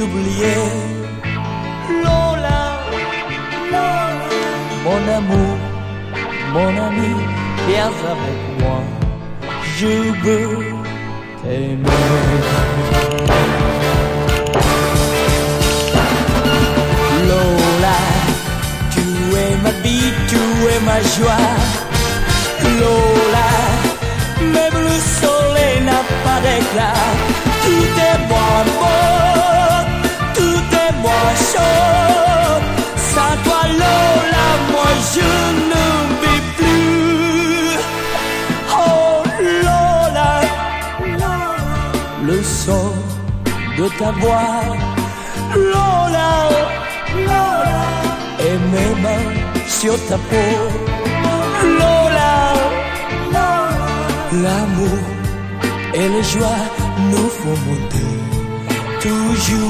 t'oublier. Lola, Lola, mon amour, mon ami, viens avec moi, je veux t'aimer. Lola, tu es ma vie, tu es ma joie. Lola, même le soleil n'a pas d'éclat. Tout est moi beau, tout est moi chaud. Sans toi Lola, moi je ne vis plus. Oh Lola, Lola, le son de ta voix. Lola, Lola, et mes mains sur ta peau. Lola, Lola, l'amour et la joie nous font monter toujours.